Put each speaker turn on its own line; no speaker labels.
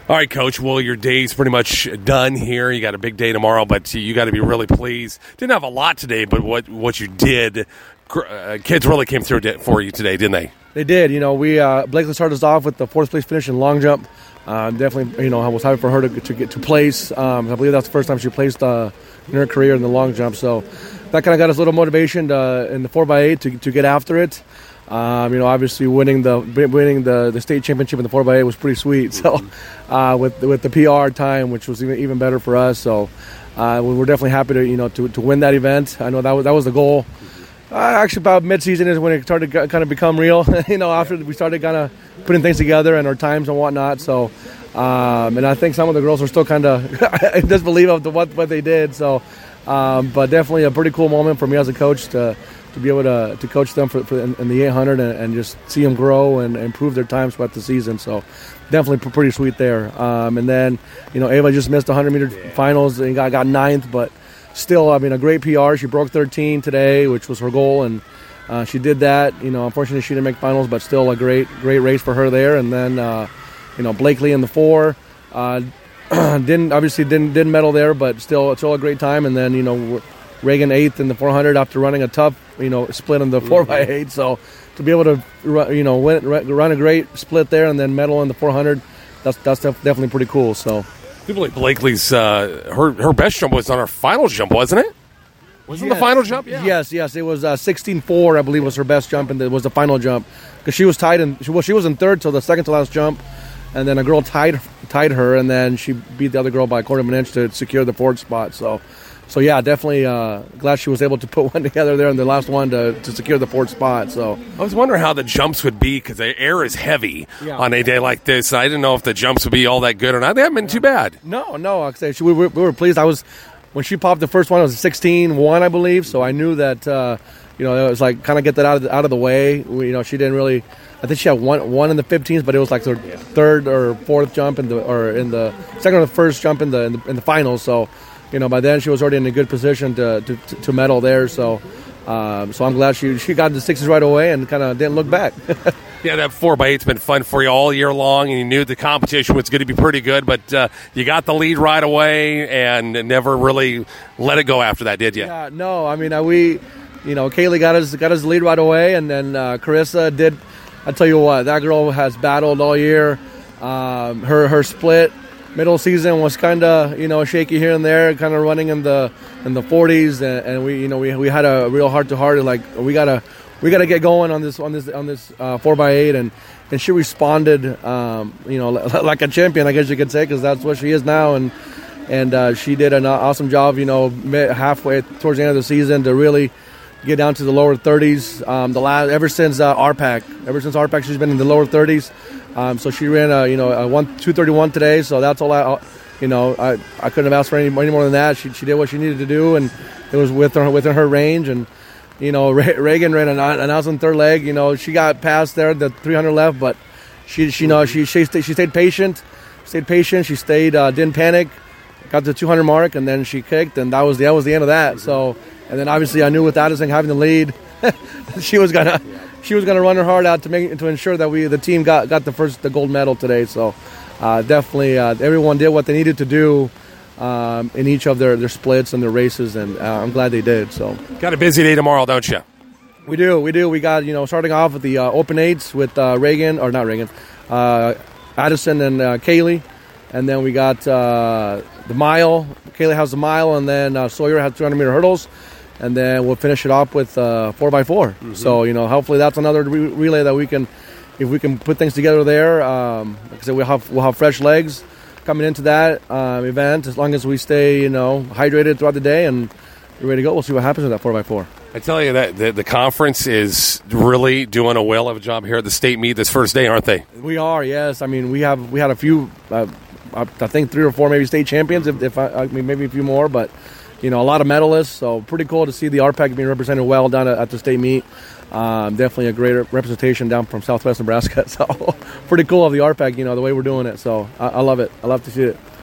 All right, Coach. Well, your day's pretty much done here. You got a big day tomorrow, but you got to be really pleased. Didn't have a lot today, but what you did, kids really came through for you today, didn't they?
They did. Blakely started us off with the fourth place finish in long jump. Definitely, I was happy for her to get to place. I believe that's the first time she placed in her career in the long jump. So that kind of got us a little motivation in the 4x8 to get after it. Obviously winning the state championship in the 4x8 was pretty sweet. So with the PR time, which was even better for us. So we're definitely happy to win that event. I know that was the goal. Actually, about mid-season is when it started to kind of become real. After we started kind of putting things together and our times and whatnot. So, and I think some of the girls are still kind of in disbelief of what they did. So, but definitely a pretty cool moment for me as a coach to be able to coach them for in the 800 and just see them grow and improve their times throughout the season. So, definitely pretty sweet there. And then, Ava just missed the 100-meter finals and got ninth, but. Still, a great PR. She broke 13 today, which was her goal, and she did that. Unfortunately, she didn't make finals, but still a great race for her there. And then, Blakely in the 4 didn't medal there, but still a great time. And then, Reagan 8th in the 400 after running a tough, split in the 4x8. So to be able to, run a great split there and then medal in the 400, that's definitely pretty cool. So.
I believe Blakely's her best jump was on her final jump, wasn't it? Wasn't the final jump? Yeah.
Yes. It was 16.4, I believe, was her best jump, and it was the final jump because she was tied she was in third till the second to last jump, and then a girl tied her, and then she beat the other girl by a quarter of an inch to secure the fourth spot. So yeah, definitely glad she was able to put one together there in the last one to secure the fourth spot. So
I was wondering how the jumps would be because the air is heavy on a day like this. I didn't know if the jumps would be all that good or not. They haven't been too bad.
No. Like I say, we were pleased. When she popped the first one, it was 16.1, I believe. So I knew that it was like kind of get that out of the way. She didn't really. I think she had one in the 15s, but it was like her third or fourth jump in the second or the first jump in the finals. So. By then she was already in a good position to medal there. So I'm glad she got the sixes right away and kind of didn't look back.
Yeah, that 4x8's been fun for you all year long, and you knew the competition was going to be pretty good, but you got the lead right away and never really let it go after that, did you?
Yeah, no. Kaylee got us the lead right away, and then Carissa did. I tell you what, that girl has battled all year. Her split. Middle season was kind of shaky here and there, kind of running in the 40s, and we had a real heart to heart. Like we gotta get going on this 4x8, and she responded like a champion, I guess you could say, because that's what she is now, and she did an awesome job halfway towards the end of the season to really get down to the lower 30s. Ever since RPAC, she's been in the lower 30s. So she ran a 2:31 today. So that's all I couldn't have asked for any more than that. She did what she needed to do, and it was within her range. And Reagan ran an awesome third leg. She got past there, the 300 left, but she stayed patient. She stayed, didn't panic. Got to the 200 mark, and then she kicked, and that was the end of that. So. And then obviously I knew with Addison having the lead, she was gonna run her heart out to ensure that the team got the gold medal today. So definitely everyone did what they needed to do in each of their splits and their races, and I'm glad they did. So
got a busy day tomorrow, don't you?
We do. We got starting off with the open eights with Addison and Kaylee, and then we got the mile. Kaylee has the mile, and then Sawyer has 200-meter hurdles. And then we'll finish it off with 4x4. Mm-hmm. So, hopefully that's another relay that if we can put things together there. Like I said, we'll have fresh legs coming into that event as long as we stay, hydrated throughout the day and we're ready to go. We'll see what happens with that 4x4.
I tell you that the conference is really doing a whale of a job here at the state meet this first day, aren't they?
We are, yes. We had a few, I think 3 or 4 maybe state champions, maybe a few more, but. A lot of medalists, so pretty cool to see the RPAC being represented well down at the state meet. Definitely a great representation down from Southwest Nebraska. So pretty cool of the RPAC, the way we're doing it. So I love it. I love to see it.